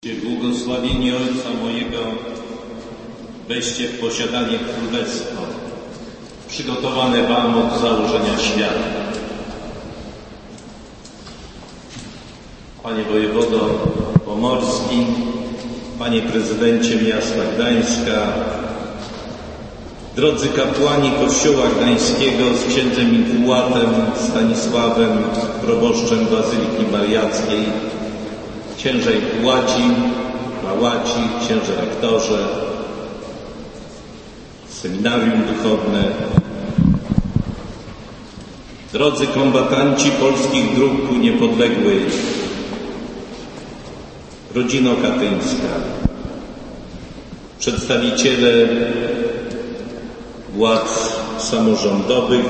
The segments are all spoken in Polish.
Błogosławieni Ojca mojego, weźcie w posiadanie królestwo, przygotowane wam od założenia świata. Panie wojewodo pomorski, panie prezydencie miasta Gdańska, drodzy kapłani Kościoła Gdańskiego z księdzem Mikułatem Stanisławem, proboszczem Bazyliki Mariackiej, księże Mikułaci, Małaci, księże rektorze, seminarium duchowne, drodzy kombatanci polskich dróg ku niepodległej, rodzino katyńska, przedstawiciele władz samorządowych,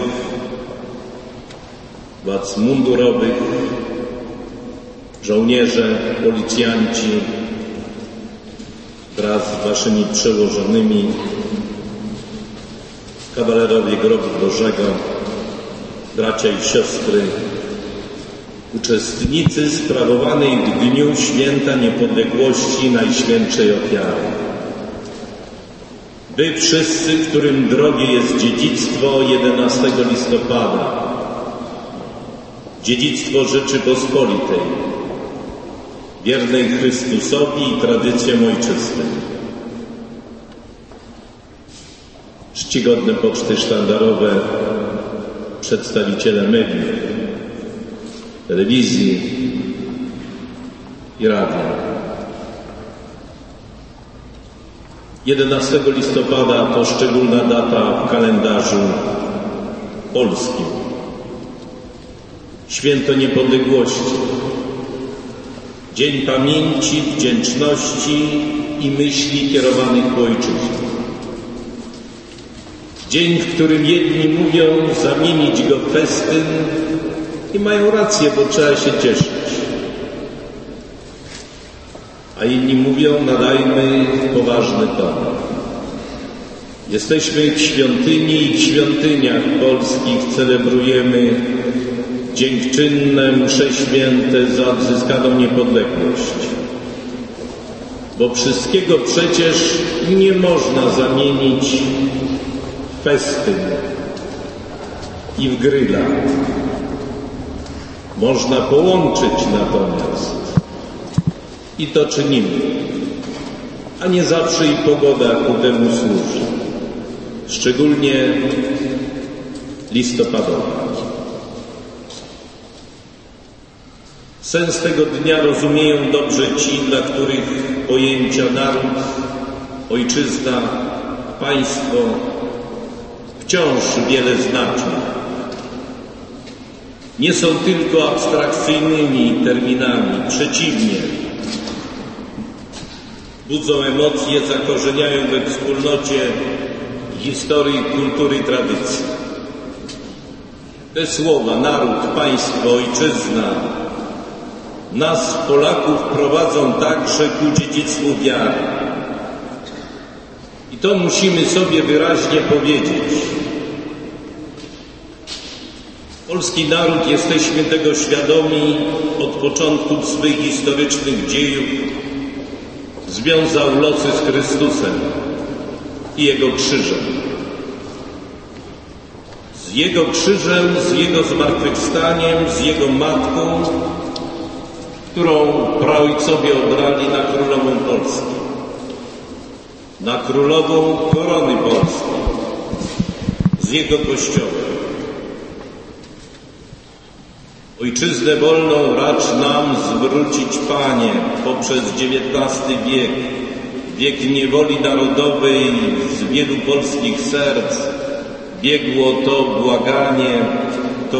władz mundurowych, żołnierze, policjanci, wraz z waszymi przełożonymi, kawalerowie Grobu Bożego, bracia i siostry, uczestnicy sprawowanej w dniu Święta Niepodległości Najświętszej Ofiary. Wy wszyscy, którym drogie jest dziedzictwo 11 listopada, dziedzictwo Rzeczypospolitej, wiernej Chrystusowi i tradycjom ojczystym. Czcigodne poczty sztandarowe, przedstawiciele mediów, telewizji i radia. 11 listopada to szczególna data w kalendarzu polskim. Święto Niepodległości, dzień pamięci, wdzięczności i myśli kierowanych ku ojczyźnie. Dzień, w którym jedni mówią zamienić go w festyn i mają rację, bo trzeba się cieszyć. A inni mówią, nadajmy poważny ton. Jesteśmy w świątyni i w świątyniach polskich celebrujemy dziękczynne msze święte za odzyskaną niepodległość. Bo wszystkiego przecież nie można zamienić w festyn i w gryla. Można połączyć natomiast. I to czynimy. A nie zawsze i pogoda ku temu służy. Szczególnie listopadowa. Sens tego dnia rozumieją dobrze ci, dla których pojęcia naród, ojczyzna, państwo wciąż wiele znaczą. Nie są tylko abstrakcyjnymi terminami, przeciwnie. Budzą emocje, zakorzeniają we wspólnocie historii, kultury i tradycji. Te słowa, naród, państwo, ojczyzna, nas, Polaków, prowadzą także ku dziedzictwu wiary. I to musimy sobie wyraźnie powiedzieć. Polski naród, jesteśmy tego świadomi, od początku swych historycznych dziejów związał losy z Chrystusem i Jego krzyżem. Z Jego krzyżem, z Jego zmartwychwstaniem, z Jego Matką, którą praojcowie obrali na królową Polski, na królową korony polskiej, z Jego Kościołem. Ojczyznę wolną racz nam zwrócić, Panie, poprzez XIX wiek, wiek niewoli narodowej z wielu polskich serc, biegło to błaganie, to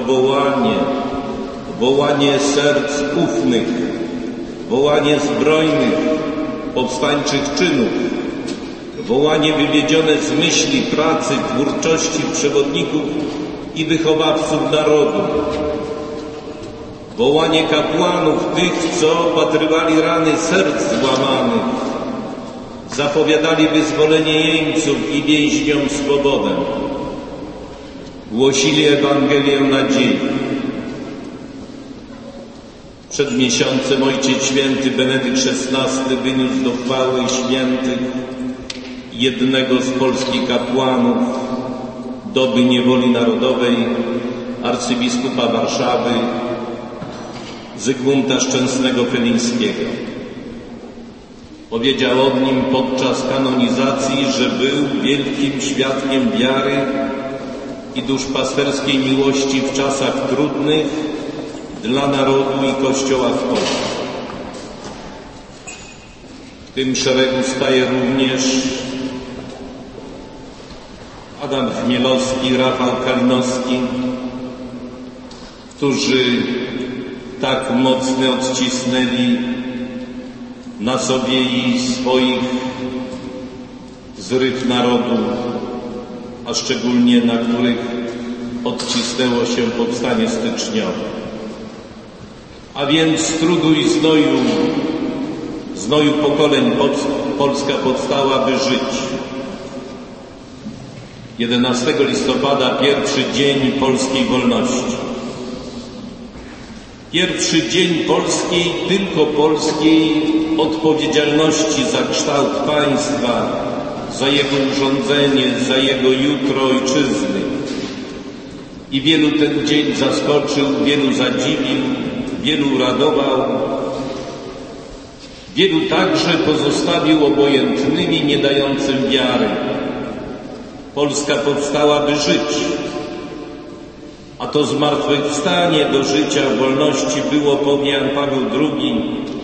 wołanie serc ufnych, wołanie zbrojnych, powstańczych czynów, wołanie wywiedzione z myśli, pracy, twórczości przewodników i wychowawców narodu, wołanie kapłanów, tych, co opatrywali rany serc złamanych, zapowiadali wyzwolenie jeńców i więźniom swobodę, głosili Ewangelię nadziei. Przed miesiącem Ojciec Święty Benedykt XVI wyniósł do chwały świętych jednego z polskich kapłanów doby niewoli narodowej, arcybiskupa Warszawy, Zygmunta Szczęsnego-Felińskiego. Powiedział o nim podczas kanonizacji, że był wielkim świadkiem wiary i duszpasterskiej miłości w czasach trudnych dla narodu i Kościoła w Polsce. W tym szeregu staje również Adam Chmielowski, Rafał Kalinowski, którzy tak mocno odcisnęli na sobie i swoich zryw narodu, a szczególnie na których odcisnęło się powstanie styczniowe. A więc z trudu i znoju pokoleń Polska powstała, by żyć. 11 listopada pierwszy dzień polskiej wolności. Pierwszy dzień polskiej, tylko polskiej odpowiedzialności za kształt państwa, za jego urządzenie, za jego jutro ojczyzny. I wielu ten dzień zaskoczył, wielu zadziwił, wielu uradował, wielu także pozostawił obojętnymi, nie dającym wiary. Polska powstała, by żyć, a to zmartwychwstanie do życia w wolności było, powie Jan Paweł II,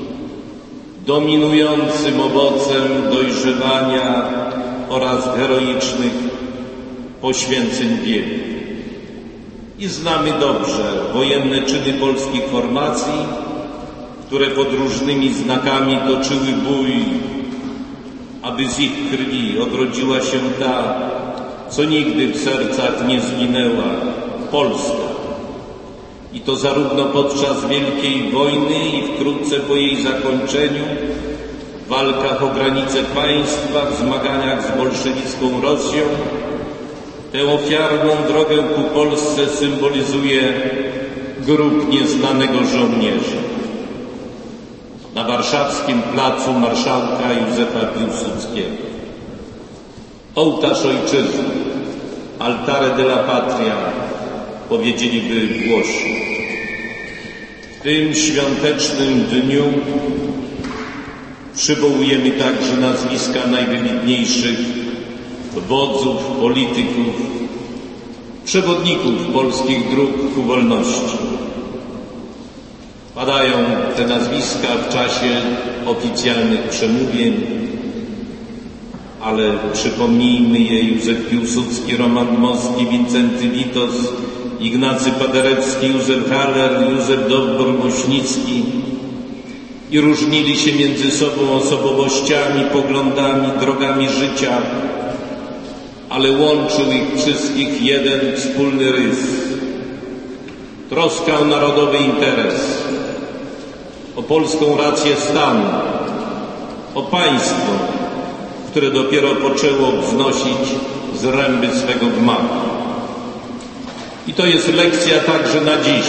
dominującym owocem dojrzewania oraz heroicznych poświęceń wielu. I znamy dobrze wojenne czyny polskich formacji, które pod różnymi znakami toczyły bój, aby z ich krwi odrodziła się ta, co nigdy w sercach nie zginęła, Polska. I to zarówno podczas Wielkiej Wojny i wkrótce po jej zakończeniu, w walkach o granice państwa, w zmaganiach z bolszewicką Rosją. Tę ofiarną drogę ku Polsce symbolizuje grób nieznanego żołnierza. Na warszawskim placu marszałka Józefa Piłsudskiego. Ołtarz ojczyzny, altare della patria, powiedzieliby Włosi. W tym świątecznym dniu przywołujemy także nazwiska najwybitniejszych wodzów, polityków, przewodników polskich dróg ku wolności. Padają te nazwiska w czasie oficjalnych przemówień, ale przypomnijmy je: Józef Piłsudski, Roman Dmowski, Wincenty Witos, Ignacy Paderewski, Józef Haller, Józef Dowbor-Muśnicki. I różnili się między sobą osobowościami, poglądami, drogami życia, ale łączył ich wszystkich jeden wspólny rys. Troska o narodowy interes, o polską rację stanu, o państwo, które dopiero poczęło wznosić zręby swego gmachu. I to jest lekcja także na dziś.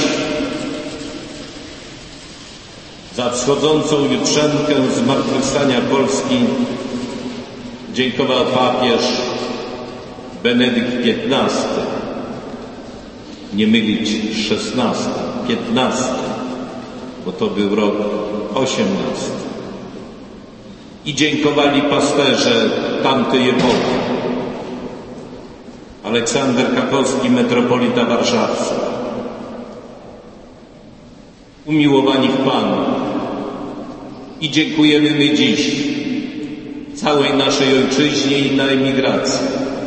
Za wschodzącą jutrzenkę zmartwychwstania Polski dziękował papież Benedykt XV. Nie mylić z XVI, XV, bo to był rok XVIII. I dziękowali pasterze tamtej epoki. Aleksander Kakowski, metropolita warszawski. Umiłowani w Panu. I dziękujemy my dziś całej naszej ojczyźnie i na emigracji.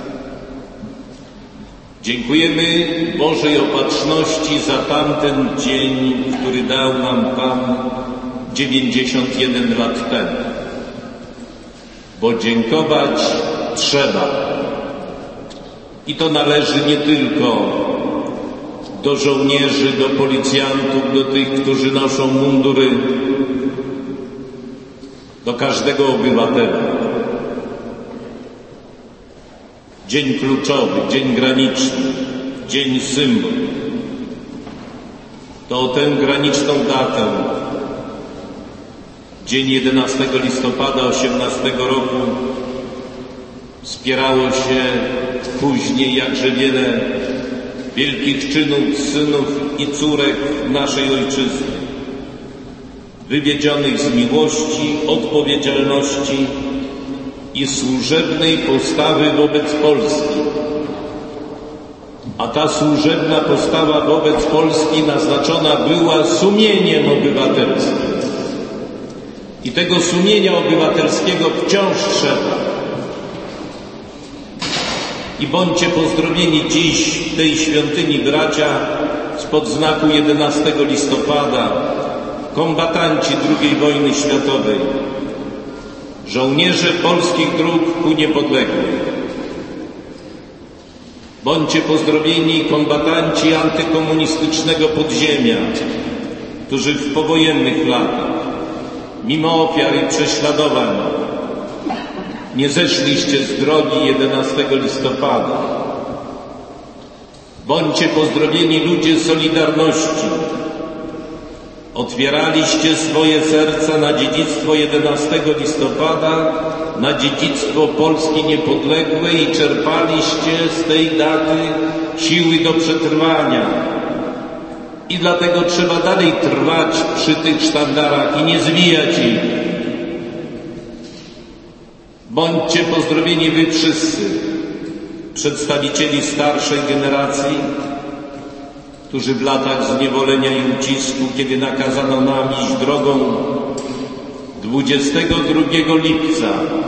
Dziękujemy Bożej opatrzności za tamten dzień, który dał nam Pan 91 lat temu. Bo dziękować trzeba. I to należy nie tylko do żołnierzy, do policjantów, do tych, którzy noszą mundury, do każdego obywatela. Dzień kluczowy, dzień graniczny, dzień symbol. To o tę graniczną datę dzień 11 listopada 18 roku wspierało się później jakże wiele wielkich czynów synów i córek naszej ojczyzny, wywiedzionych z miłości, odpowiedzialności i służebnej postawy wobec Polski. A ta służebna postawa wobec Polski naznaczona była sumieniem obywatelskim. I tego sumienia obywatelskiego wciąż trzeba. I bądźcie pozdrowieni dziś w tej świątyni, bracia, spod znaku 11 listopada, kombatanci II wojny światowej, żołnierze polskich dróg ku niepodległej. Bądźcie pozdrowieni kombatanci antykomunistycznego podziemia, którzy w powojennych latach, mimo ofiar i prześladowań, nie zeszliście z drogi 11 listopada. Bądźcie pozdrowieni ludzie Solidarności. Otwieraliście swoje serca na dziedzictwo 11 listopada, na dziedzictwo Polski niepodległej i czerpaliście z tej daty siły do przetrwania. I dlatego trzeba dalej trwać przy tych sztandarach i nie zwijać ich. Bądźcie pozdrowieni wy wszyscy, przedstawicieli starszej generacji, którzy w latach zniewolenia i ucisku, kiedy nakazano nam iść drogą 22 lipca,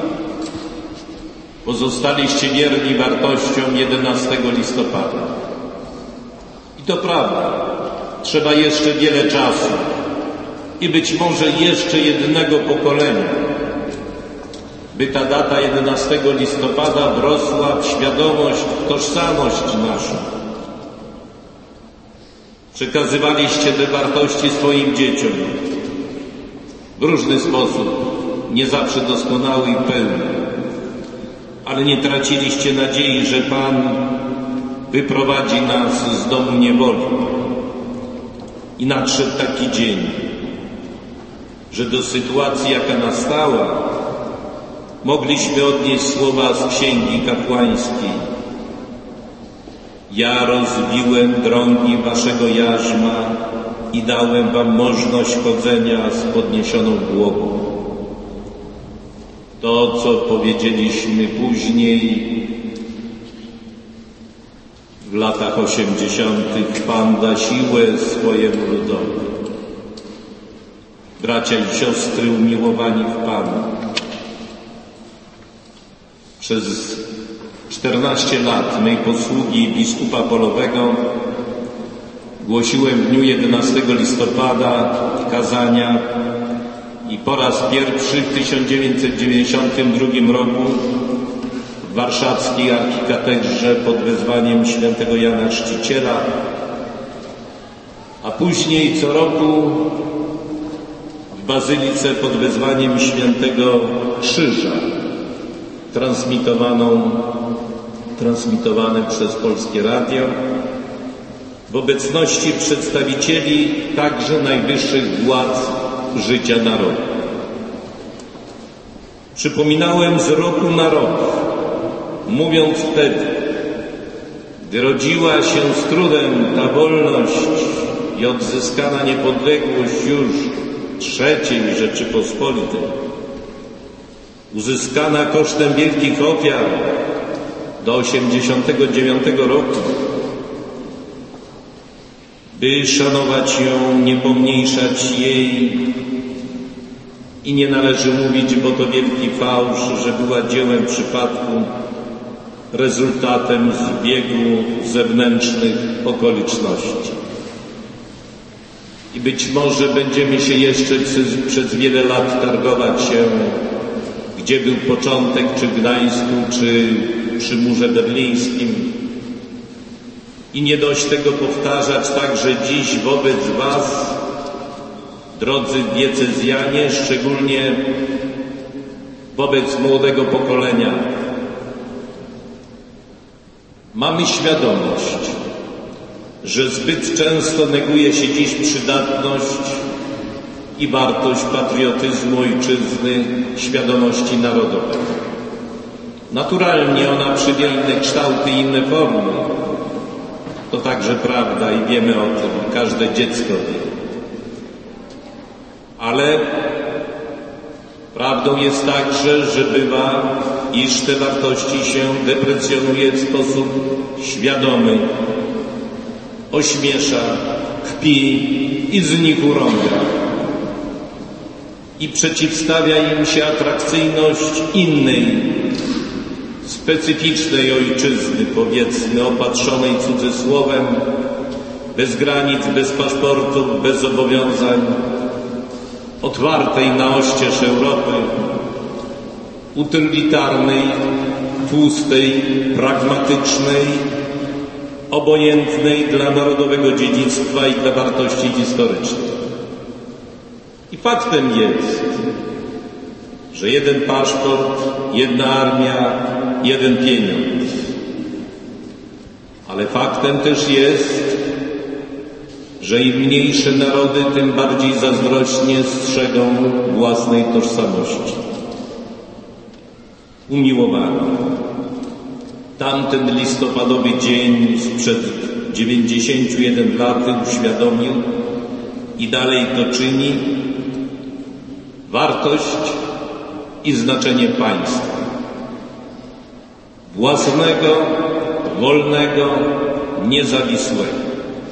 pozostaliście wierni wartościom 11 listopada. I to prawda, trzeba jeszcze wiele czasu i być może jeszcze jednego pokolenia, by ta data 11 listopada wrosła w świadomość, w tożsamość naszą. Przekazywaliście te wartości swoim dzieciom w różny sposób, nie zawsze doskonały i pełny, ale nie traciliście nadziei, że Pan wyprowadzi nas z domu niewoli. I nadszedł taki dzień, że do sytuacji, jaka nastała, mogliśmy odnieść słowa z Księgi Kapłańskiej. Ja rozbiłem drągi waszego jarzma i dałem wam możność chodzenia z podniesioną głową. To, co powiedzieliśmy później, w latach 80. Pan da siłę swojemu ludowi. Bracia i siostry umiłowani w Panu, przez 14 lat mej posługi biskupa polowego głosiłem w dniu 11 listopada kazania i po raz pierwszy w 1992 roku w warszawskiej arkikatedrze pod wezwaniem świętego Jana Chrzciciela, a później co roku w bazylice pod wezwaniem świętego Krzyża, transmitowane przez Polskie Radio w obecności przedstawicieli także najwyższych władz życia narodu. Przypominałem z roku na rok, mówiąc wtedy, gdy rodziła się z trudem ta wolność i odzyskana niepodległość już III Rzeczypospolitej, uzyskana kosztem wielkich ofiar do 89 roku, by szanować ją, nie pomniejszać jej i nie należy mówić, bo to wielki fałsz, że była dziełem przypadku, rezultatem zbiegu zewnętrznych okoliczności. I być może będziemy się jeszcze przez wiele lat targować się, gdzie był początek, czy w Gdańsku, czy przy murze berlińskim. I nie dość tego powtarzać także dziś wobec was, drodzy diecezjanie, szczególnie wobec młodego pokolenia. Mamy świadomość, że zbyt często neguje się dziś przydatność i wartość patriotyzmu ojczyzny, świadomości narodowej. Naturalnie ona przybiera inne kształty i inne formy. To także prawda i wiemy o tym, każde dziecko wie. Ale prawdą jest także, że bywa, iż te wartości się deprecjonuje w sposób świadomy, ośmiesza, kpi i z nich urąga. I przeciwstawia im się atrakcyjność innej, specyficznej ojczyzny, powiedzmy, opatrzonej cudzysłowem, bez granic, bez paszportów, bez zobowiązań, otwartej na oścież Europy, utylitarnej, tłustej, pragmatycznej, obojętnej dla narodowego dziedzictwa i dla wartości historycznych. I faktem jest, że jeden paszport, jedna armia, jeden pieniądz. Ale faktem też jest, że im mniejsze narody, tym bardziej zazdrośnie strzegą własnej tożsamości. Umiłowani. Tamten listopadowy dzień sprzed 91 lat uświadomił i dalej to czyni wartość i znaczenie państwa. Własnego, wolnego, niezawisłego.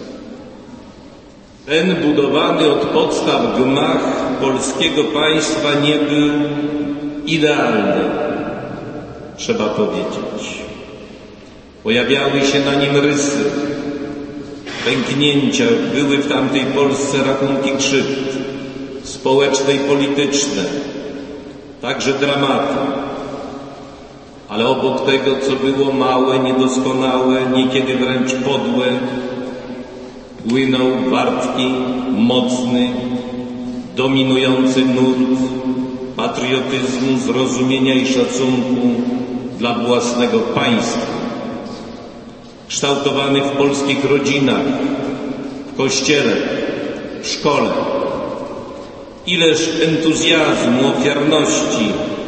Ten budowany od podstaw gmach polskiego państwa nie był idealny, trzeba powiedzieć. Pojawiały się na nim rysy, pęknięcia, były w tamtej Polsce rachunki krzywd, społeczne i polityczne, także dramaty. Ale obok tego, co było małe, niedoskonałe, niekiedy wręcz podłe, płynął wartki, mocny, dominujący nurt patriotyzmu, zrozumienia i szacunku dla własnego państwa. Kształtowany w polskich rodzinach, w kościele, w szkole. Ileż entuzjazmu, ofiarności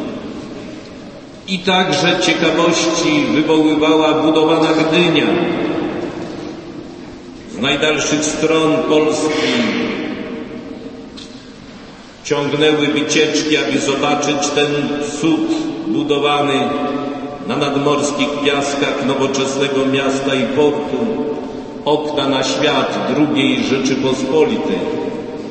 i także ciekawości wywoływała budowana Gdynia. Z najdalszych stron Polski ciągnęły wycieczki, aby zobaczyć ten cud budowany na nadmorskich piaskach nowoczesnego miasta i portu, okna na świat II Rzeczypospolitej.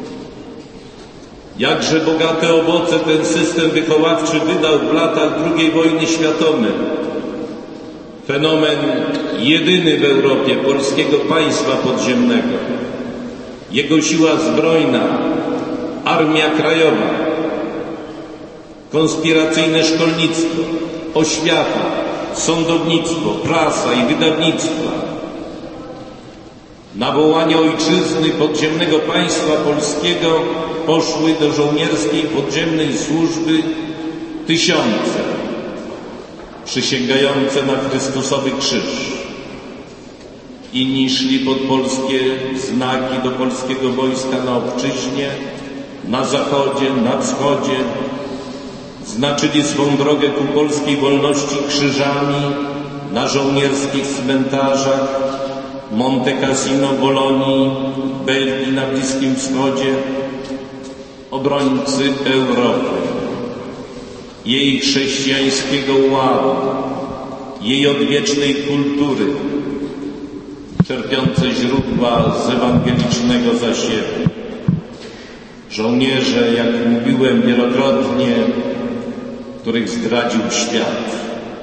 Jakże bogate owoce ten system wychowawczy wydał w latach II wojny światowej. Fenomen jedyny w Europie polskiego państwa podziemnego. Jego siła zbrojna, Armia Krajowa, konspiracyjne szkolnictwo, oświata, sądownictwo, prasa i wydawnictwa. Na wołanie ojczyzny podziemnego państwa polskiego poszły do żołnierskiej podziemnej służby tysiące przysięgające na Chrystusowy krzyż. Inni szli pod polskie znaki do polskiego wojska na obczyźnie, na zachodzie, na wschodzie. Znaczyli swą drogę ku polskiej wolności krzyżami na żołnierskich cmentarzach Monte Cassino, Bolonii, Belgii, na Bliskim Wschodzie. Obrońcy Europy, jej chrześcijańskiego ładu, jej odwiecznej kultury, czerpiące źródła z ewangelicznego zasiewu. Żołnierze, jak mówiłem wielokrotnie, których zdradził świat.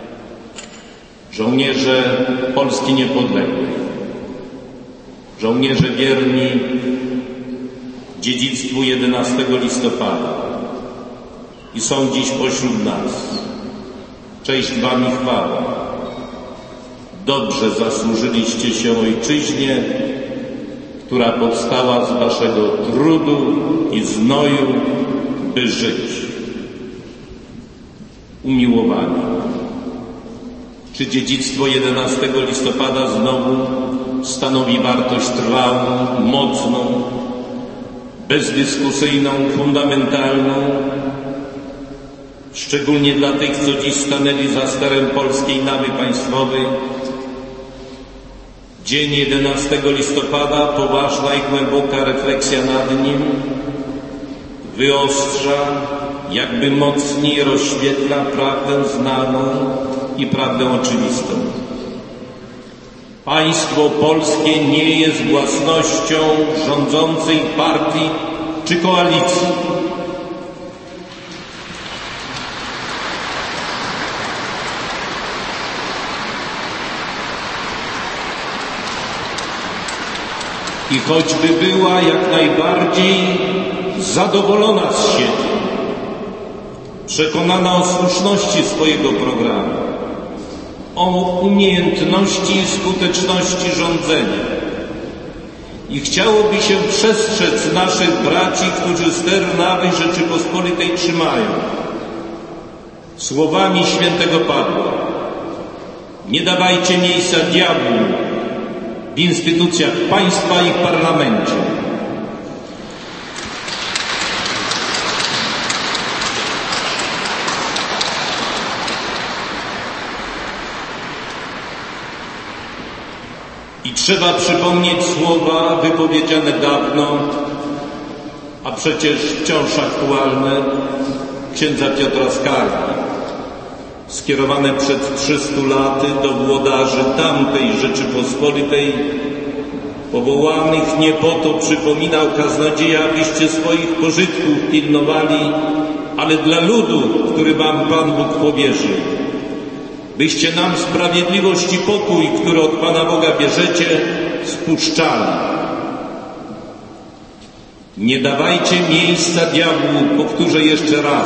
Żołnierze Polski niepodległej. Żołnierze wierni dziedzictwu 11 listopada i są dziś pośród nas. Cześć Wam i chwała. Dobrze zasłużyliście się ojczyźnie, która powstała z Waszego trudu i znoju, by żyć. Umiłowani. Czy dziedzictwo 11 listopada znowu stanowi wartość trwałą, mocną, bezdyskusyjną, fundamentalną, szczególnie dla tych, co dziś stanęli za sterem polskiej nawy państwowej. Dzień 11 listopada, poważna i głęboka refleksja nad nim wyostrza, jakby mocniej rozświetla prawdę znaną i prawdę oczywistą. Państwo polskie nie jest własnością rządzącej partii czy koalicji. I choćby była jak najbardziej zadowolona z siebie, przekonana o słuszności swojego programu, o umiejętności i skuteczności rządzenia i chciałoby się przestrzec naszych braci, którzy ster nawy Rzeczypospolitej trzymają, słowami świętego Pawła: nie dawajcie miejsca diabłu w instytucjach państwa i w parlamencie. I trzeba przypomnieć słowa wypowiedziane dawno, a przecież wciąż aktualne, księdza Piotra Skargi, skierowane przed 300 laty do włodarzy tamtej Rzeczypospolitej, powołanych nie po to, przypominał kaznodzieja, abyście swoich pożytków pilnowali, ale dla ludu, który wam Pan Bóg powierzył, byście nam sprawiedliwość i pokój, który od Pana Boga bierzecie, spuszczali. Nie dawajcie miejsca diabłu, powtórzę jeszcze raz.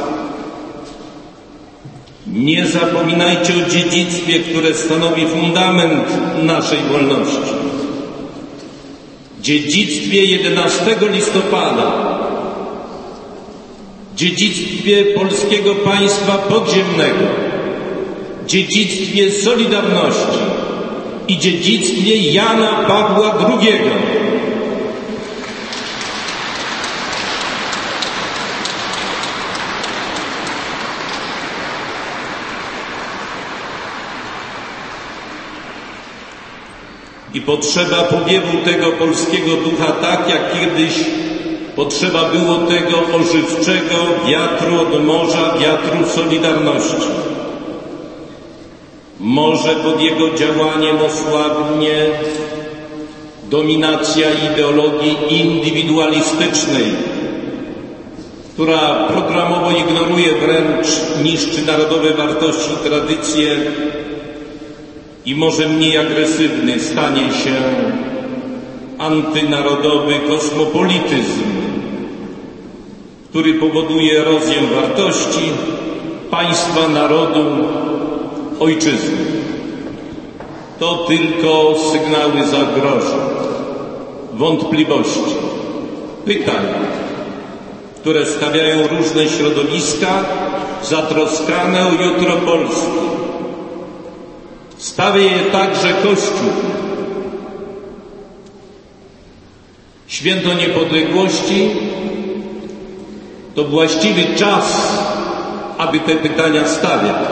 Nie zapominajcie o dziedzictwie, które stanowi fundament naszej wolności. Dziedzictwie 11 listopada, dziedzictwie polskiego państwa podziemnego, dziedzictwie Solidarności i dziedzictwie Jana Pawła II. I potrzeba powiewu tego polskiego ducha tak, jak kiedyś potrzeba było tego ożywczego wiatru od morza, wiatru Solidarności. Może pod jego działaniem osłabnie dominacja ideologii indywidualistycznej, która programowo ignoruje, wręcz niszczy narodowe wartości i tradycje, i może mniej agresywny stanie się antynarodowy kosmopolityzm, który powoduje erozję wartości państwa, narodu, ojczyzny. To tylko sygnały zagrożeń, wątpliwości, pytań, które stawiają różne środowiska zatroskane o jutro Polski. Stawia je także Kościół. Święto Niepodległości to właściwy czas, aby te pytania stawiać.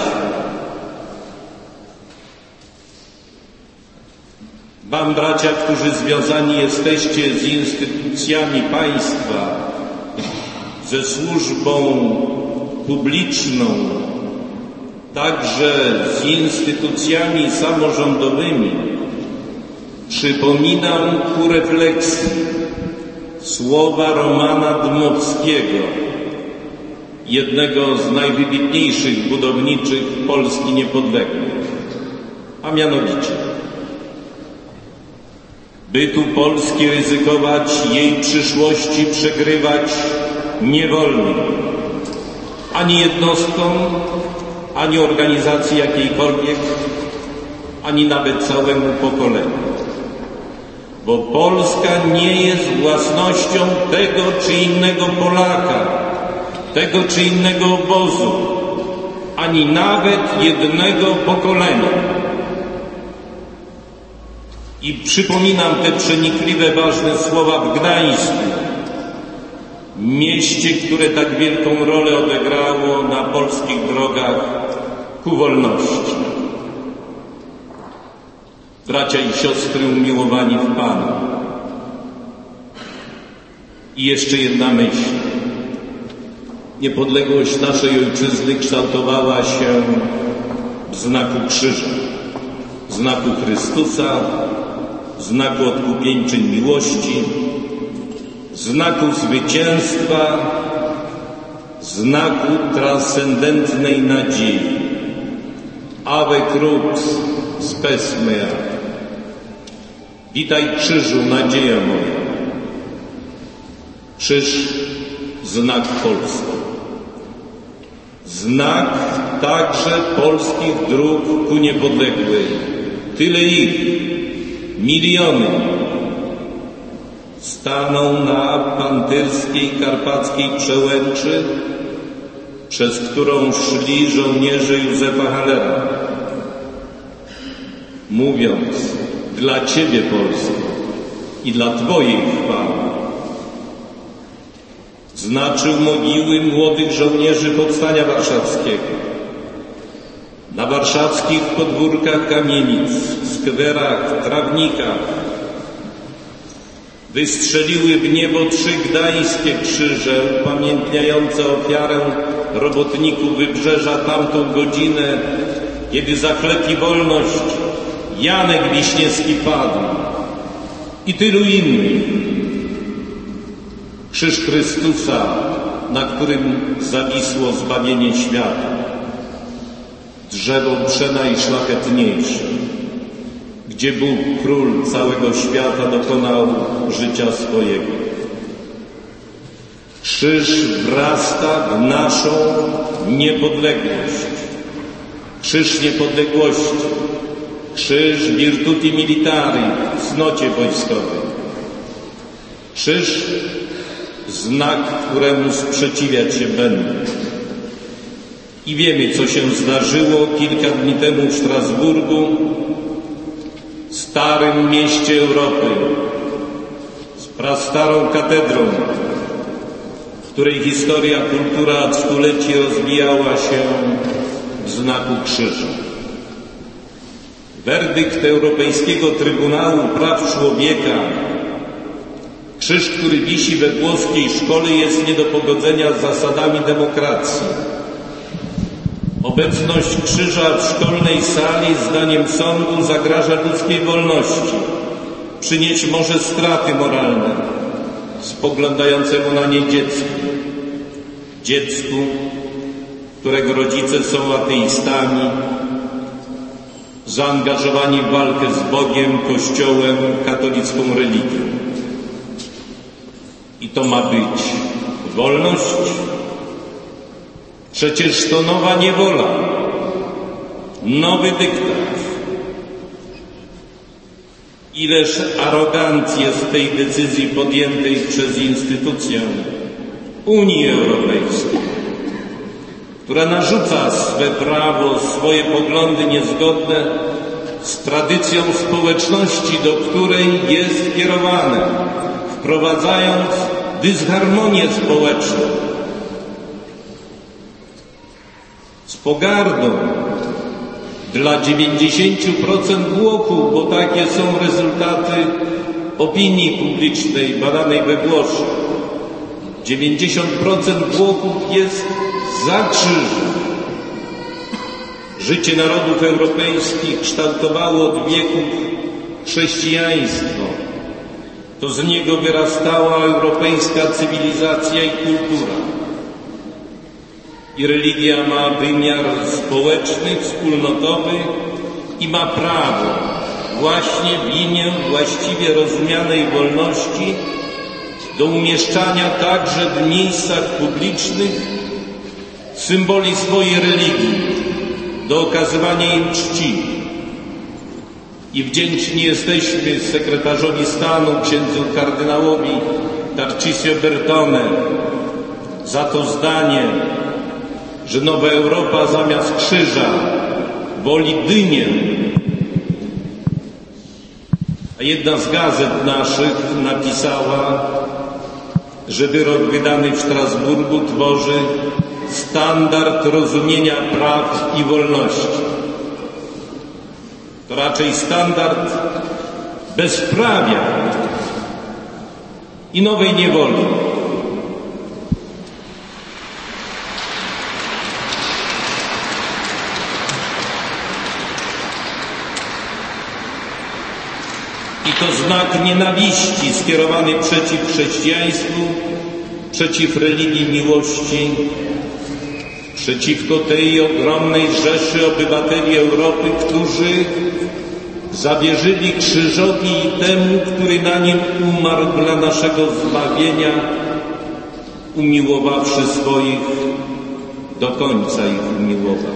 Wam, bracia, którzy związani jesteście z instytucjami państwa, ze służbą publiczną, także z instytucjami samorządowymi, przypominam ku refleksji słowa Romana Dmowskiego, jednego z najwybitniejszych budowniczych Polski niepodległej, a mianowicie: bytu Polski ryzykować, jej przyszłości przegrywać nie wolno ani jednostkom, ani organizacji jakiejkolwiek, ani nawet całemu pokoleniu. Bo Polska nie jest własnością tego czy innego Polaka, tego czy innego obozu, ani nawet jednego pokolenia. I przypominam te przenikliwe, ważne słowa w Gdańsku, mieście, które tak wielką rolę odegrało na polskich drogach ku wolności. Bracia i siostry umiłowani w Panu. I jeszcze jedna myśl. Niepodległość naszej ojczyzny kształtowała się w znaku krzyża, w znaku Chrystusa, w znaku odkupieńczej miłości, w znaku zwycięstwa, w znaku transcendentnej nadziei. Ave crux spes mea. Witaj krzyżu, nadzieja moja. Krzyż, znak Polski. Znak także polskich dróg ku niepodległej. Tyle ich, miliony, staną na Pantyrskiej, Karpackiej przełęczy, przez którą szli żołnierze Józefa Hallera, mówiąc: dla Ciebie, Polsko, i dla Twojej chwały. Znaczył mogiły młodych żołnierzy Powstania Warszawskiego. Na warszawskich podwórkach kamienic, skwerach, trawnikach wystrzeliły w niebo 3 gdańskie krzyże upamiętniające ofiarę robotników Wybrzeża tamtą godzinę, kiedy za chleb i wolność Janek Wiśniewski padł i tylu innych. Krzyż Chrystusa, na którym zawisło zbawienie świata. Drzewo przenajszlachetniejsze, gdzie Bóg, Król całego świata, dokonał życia swojego. Krzyż wrasta w naszą niepodległość. Krzyż niepodległości. Krzyż virtuti militari, w cnocie wojskowej. Krzyż, znak, któremu sprzeciwiać się będę. I wiemy, co się zdarzyło kilka dni temu w Strasburgu, starym mieście Europy, z prastarą katedrą, w której historia, kultura stuleci rozwijała się w znaku krzyża. Werdykt Europejskiego Trybunału Praw Człowieka, krzyż, który wisi we włoskiej szkole, jest nie do pogodzenia z zasadami demokracji. Obecność krzyża w szkolnej sali, zdaniem sądu, zagraża ludzkiej wolności. Przynieść może straty moralne spoglądającemu na nie dziecku. Dziecku, którego rodzice są ateistami, zaangażowani w walkę z Bogiem, Kościołem, katolicką religią. I to ma być wolność? Przecież to nowa niewola, nowy dyktat. Ileż arogancji jest w tej decyzji podjętej przez instytucję Unii Europejskiej, która narzuca swe prawo, swoje poglądy niezgodne z tradycją społeczności, do której jest kierowane, wprowadzając dysharmonię społeczną. Z pogardą dla 90% Włochów, bo takie są rezultaty opinii publicznej badanej we Włoszech. 90% Włochów jest za krzyżem. Życie narodów europejskich kształtowało od wieków chrześcijaństwo. To z niego wyrastała europejska cywilizacja i kultura. I religia ma wymiar społeczny, wspólnotowy i ma prawo właśnie w imię właściwie rozumianej wolności do umieszczania także w miejscach publicznych symboli swojej religii, do okazywania im czci. I wdzięczni jesteśmy sekretarzowi stanu, księdzu kardynałowi Tarcisio Bertone za to zdanie, że Nowa Europa zamiast krzyża woli dynię. A jedna z gazet naszych napisała, że wyrok wydany w Strasburgu tworzy standard rozumienia praw i wolności. To raczej standard bezprawia i nowej niewoli. I to znak nienawiści skierowany przeciw chrześcijaństwu, przeciw religii miłości, przeciwko tej ogromnej rzeszy obywateli Europy, którzy zawierzyli krzyżowi i temu, który na nim umarł dla naszego zbawienia, umiłowawszy swoich, do końca ich umiłował.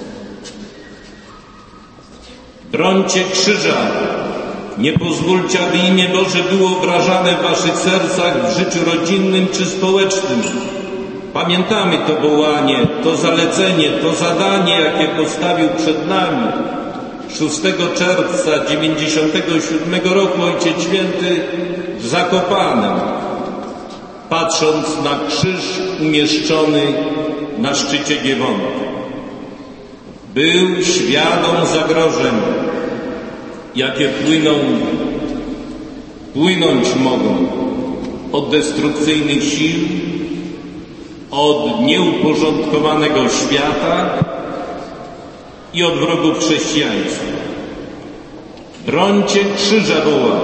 Brońcie krzyża, nie pozwólcie, aby imię Boże było obrażane w waszych sercach w życiu rodzinnym czy społecznym. Pamiętamy to wołanie, to zalecenie, to zadanie, jakie postawił przed nami 6 czerwca 1997 roku Ojciec Święty w Zakopanem, patrząc na krzyż umieszczony na szczycie Giewonty. Był świadom zagrożeń, jakie płynąć mogą od destrukcyjnych sił, od nieuporządkowanego świata i od wrogów chrześcijaństwa. Brońcie krzyża, woła.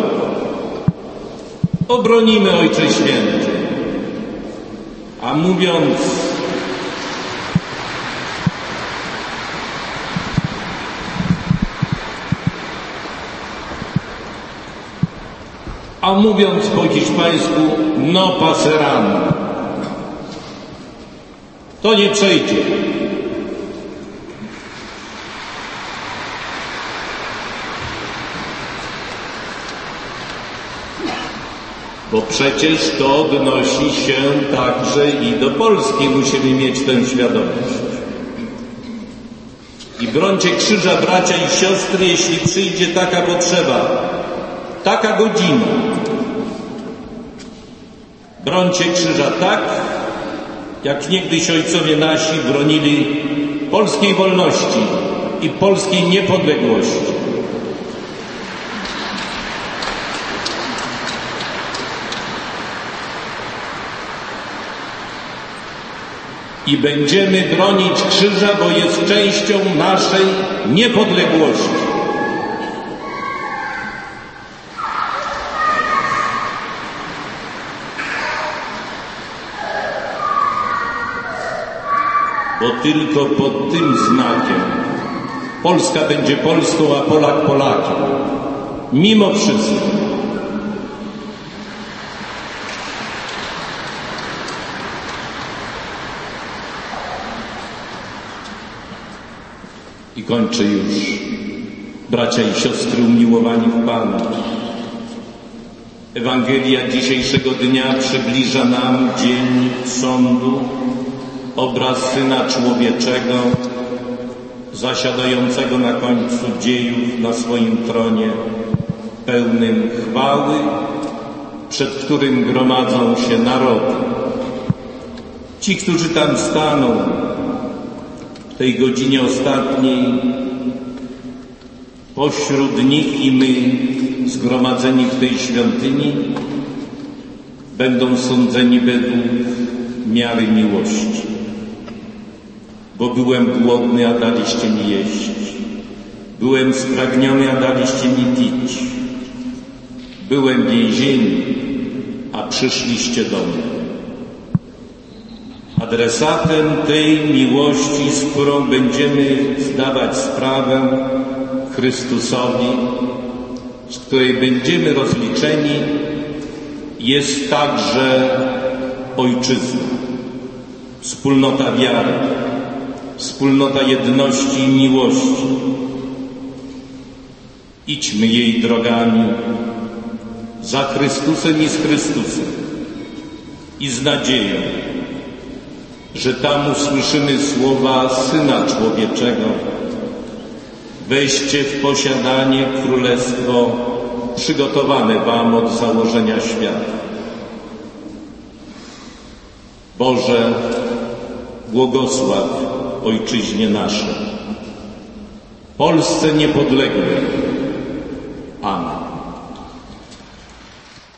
Obronimy, Ojcze Święty. A mówiąc po hiszpańsku no pasarán, to nie przejdzie. Bo przecież to odnosi się także i do Polski. Musimy mieć tę świadomość. I brońcie krzyża, bracia i siostry, jeśli przyjdzie taka potrzeba, taka godzina. Brońcie krzyża tak, jak niegdyś ojcowie nasi bronili polskiej wolności i polskiej niepodległości. I będziemy bronić krzyża, bo jest częścią naszej niepodległości. Bo tylko pod tym znakiem Polska będzie Polską, a Polak Polakiem. Mimo wszystko. I kończę już. Bracia i siostry umiłowani w Panu. Ewangelia dzisiejszego dnia przybliża nam dzień sądu, obraz Syna Człowieczego, zasiadającego na końcu dziejów na swoim tronie, pełnym chwały, przed którym gromadzą się narody. Ci, którzy tam staną w tej godzinie ostatniej, pośród nich i my, zgromadzeni w tej świątyni, będą sądzeni według miary miłości. Bo byłem głodny, a daliście mi jeść. Byłem spragniony, a daliście mi pić. Byłem w więzieniu, a przyszliście do mnie. Adresatem tej miłości, z którą będziemy zdawać sprawę Chrystusowi, z której będziemy rozliczeni, jest także ojczyzna, wspólnota wiary, wspólnota jedności i miłości. Idźmy jej drogami za Chrystusem i z Chrystusem i z nadzieją, że tam usłyszymy słowa Syna Człowieczego: weźcie w posiadanie królestwo przygotowane wam od założenia świata. Boże, błogosław Ojczyźnie naszej, Polsce niepodległej. Amen.